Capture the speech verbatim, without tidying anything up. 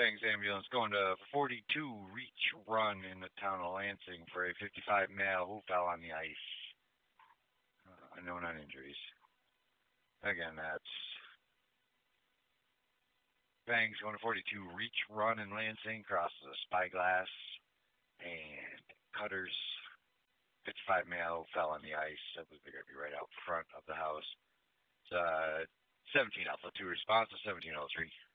Bangs ambulance going to forty-two Reach Run in the town of Lansing for a fifty-five male who fell on the ice. Uh, known on injuries. Again, that's Bangs going to forty-two Reach Run in Lansing, crosses a spyglass, and Cutters, fifty-five male, fell on the ice. I believe they're going to be right out front of the house. It's uh, seventeen Alpha two response to seventeen oh three.